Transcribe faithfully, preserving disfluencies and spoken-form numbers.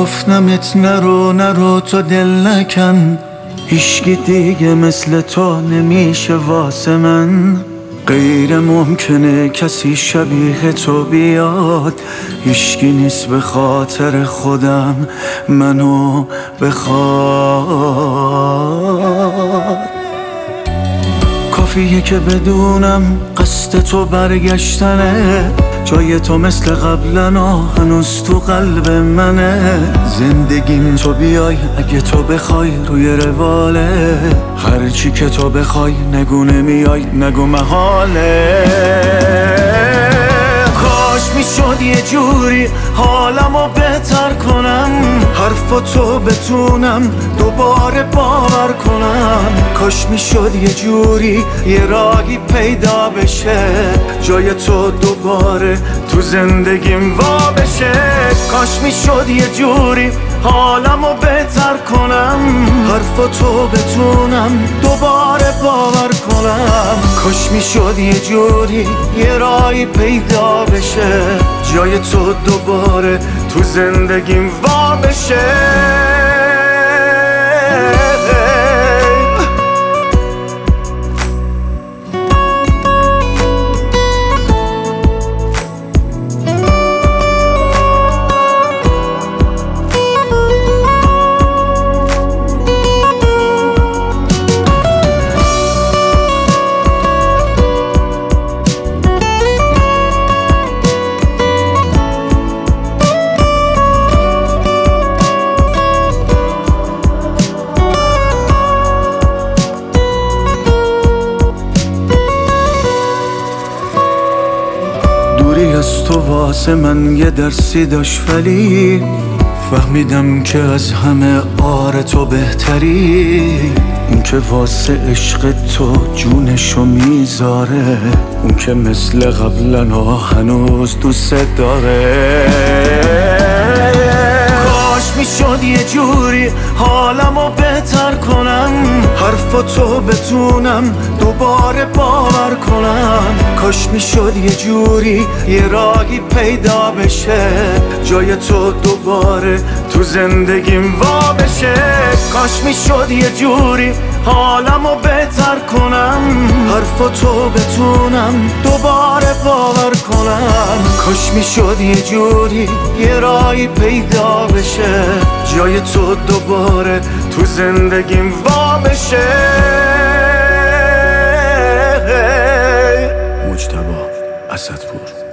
گفتمت نرو نرو تو دل نکن، هیچکی دیگه مثل تو نمیشه واسه من. غیر ممکنه کسی شبیه تو بیاد، هیچکی نیست به خاطر خودم منو بخواد. کافیه که بدونم قصد تو برگشتنه، جای تو مثل قبلنا هنوز تو قلب منه. زندگیم تو بیای اگه تو بخوای روی رواله، هرچی که تو بخوای نگو نمیای نگو محاله. کاش میشد یه جوری حالمو بهتر کنم، حرفاتو بتونم دوباره باور کنم. کاش میشد یه جوری یه راهی پیدا بشه، جای تو دوباره تو زندگیم وا بشه. کاش میشد یه جوری حالمو بهتر کنم، حرفاتو بتونم دوباره باور کنم. کاش میشد یه جوری یه راهی پیدا بشه، جای تو دوباره تو زندگیم وا بشه. دوری از تو واسه من یه درسی داشت، ولی فهمیدم که از همه آره تو بهتری. اون که واسه عشق تو جونشو میذاره، اون که مثل قبلنا هنوز دوست داره. کاش میشد یه جوری حالمو بهتر کنم، حرفاتو بتونم دوباره باور کنم. کاش میشد یه جوری یه راهی پیدا بشه، جای تو دوباره تو زندگیم وا بشه. کاش میشد یه جوری حالمو بهتر کنم، حرفاتو بتونم دوباره باور کنم. کاش میشد یه جوری یه راهی پیدا بشه، جای تو دوباره تو زندگیم وا بشه. مجتبی اسدپور.